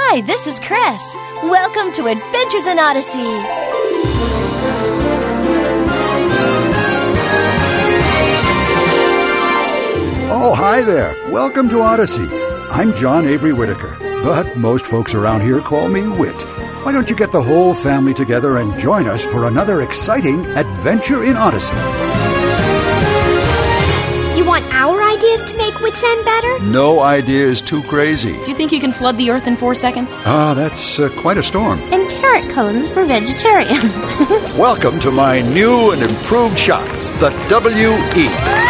Hi, this is Chris. Welcome to Adventures in Odyssey. Oh, hi there. Welcome to Odyssey. I'm John Avery Whitaker, but most folks around here call me Whit. Why don't you get the whole family together and join us for another exciting Adventure in Odyssey? You want our ideas to make Wits End better? No idea is too crazy. Do you think you can flood the Earth in 4 seconds? That's quite a storm. And carrot cones for vegetarians. Welcome to my new and improved shop, the WE.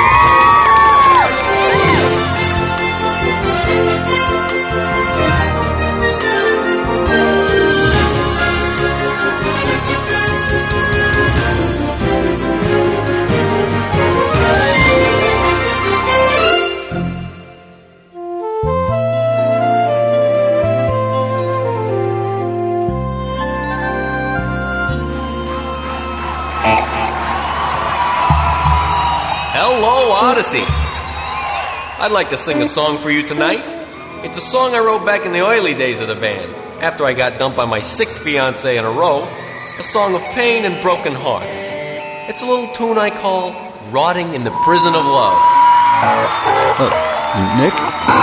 Hello, Odyssey. I'd like to sing a song for you tonight. It's a song I wrote back in the early days of the band, after I got dumped by my 6th fiancée in a row, a song of pain and broken hearts. It's a little tune I call Rotting in the Prison of Love. Nick?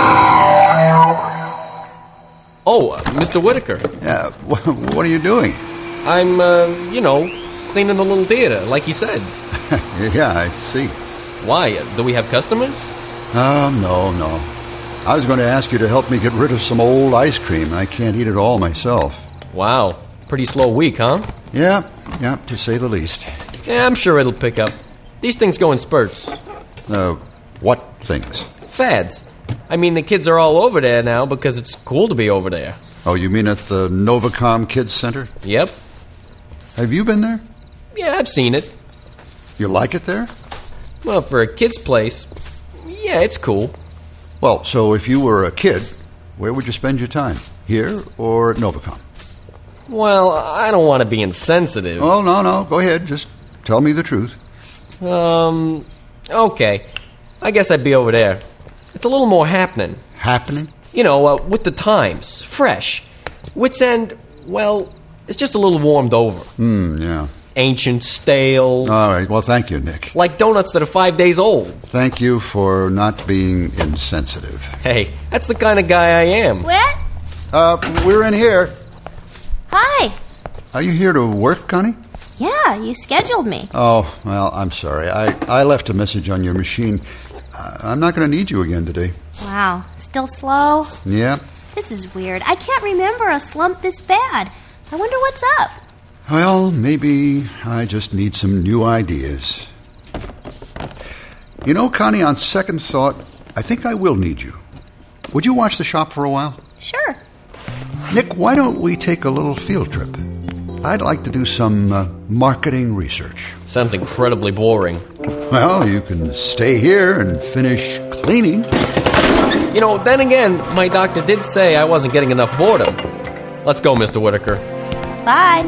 Oh, Mr. Whitaker. Yeah, what are you doing? I'm, cleaning the little theater, like you said. Yeah, I see. Why? Do we have customers? No. I was going to ask you to help me get rid of some old ice cream. I can't eat it all myself. Wow. Pretty slow week, huh? Yeah, to say the least. Yeah, I'm sure it'll pick up. These things go in spurts. What things? Fads. I mean, the kids are all over there now because it's cool to be over there. Oh, you mean at the Novacom Kids Center? Yep. Have you been there? Yeah, I've seen it. You like it there? Well, for a kid's place, yeah, it's cool. Well, so if you were a kid, where would you spend your time? Here or at Novacom? Well, I don't want to be insensitive. Oh, no. Go ahead. Just tell me the truth. Okay. I guess I'd be over there. It's a little more happening. Happening? You know, with the times. Fresh. Wits End, well, it's just a little warmed over. Yeah. Ancient, stale. All right. Well, thank you, Nick. Like donuts that are 5 days old. Thank you for not being insensitive. Hey, that's the kind of guy I am. What? We're in here. Hi. Are you here to work, Connie? Yeah, you scheduled me. Oh, well, I'm sorry. I left a message on your machine. I'm not going to need you again today. Wow, still slow? Yeah? This is weird. I can't remember a slump this bad. I wonder what's up. Well, maybe I just need some new ideas. You know, Connie, on second thought, I think I will need you. Would you watch the shop for a while? Sure. Nick, why don't we take a little field trip? I'd like to do some marketing research. Sounds incredibly boring. Well, you can stay here and finish cleaning. You know, then again, my doctor did say I wasn't getting enough boredom. Let's go, Mr. Whitaker. Bye.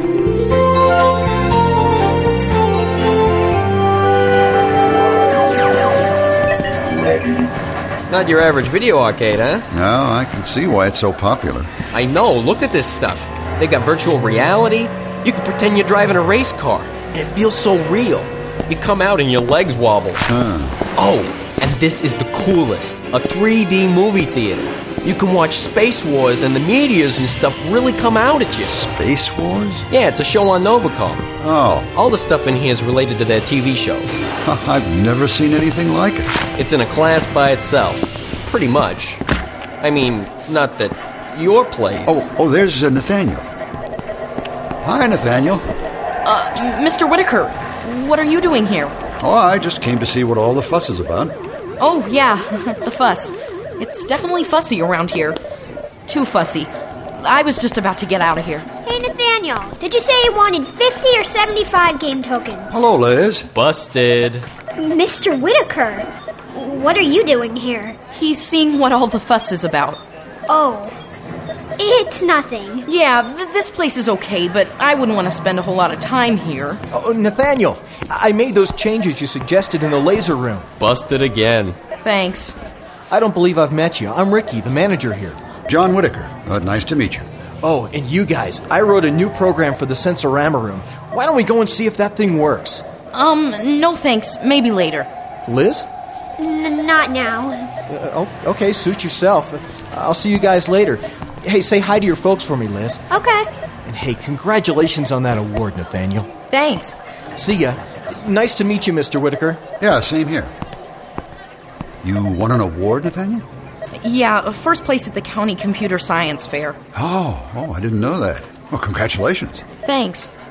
Not your average video arcade, huh? No, I can see why it's so popular. I know. Look at this stuff. They got virtual reality. You can pretend you're driving a race car, and it feels so real. You come out and your legs wobble. Oh, and this is the coolest. A 3D movie theater. You can watch Space Wars and the meteors and stuff really come out at you. Space Wars? Yeah, it's a show on Novacom. Oh. All the stuff in here is related to their TV shows. I've never seen anything like it. It's in a class by itself. Pretty much. I mean, not that your place... Oh, there's Nathaniel. Hi, Nathaniel. Mr. Whitaker, what are you doing here? Oh, I just came to see what all the fuss is about. Oh, yeah, the fuss. It's definitely fussy around here. Too fussy. I was just about to get out of here. Hey, Nathaniel, did you say you wanted 50 or 75 game tokens? Hello, Liz. Busted. Mr. Whitaker, what are you doing here? He's seeing what all the fuss is about. Oh, it's nothing. Yeah, this place is okay, but I wouldn't want to spend a whole lot of time here. Oh, Nathaniel, I made those changes you suggested in the laser room. Busted again. Thanks. I don't believe I've met you. I'm Ricky, the manager here. John Whitaker. Nice to meet you. Oh, and you guys, I wrote a new program for the Sensorama room. Why don't we go and see if that thing works? No thanks. Maybe later. Liz? Not now. Okay, suit yourself. I'll see you guys later. Hey, say hi to your folks for me, Liz. Okay. And hey, congratulations on that award, Nathaniel. Thanks. See ya. Nice to meet you, Mr. Whitaker. Yeah, same here. You won an award, Nathaniel? Yeah, first place at the county computer science fair. Oh, I didn't know that. Well, congratulations. Thanks.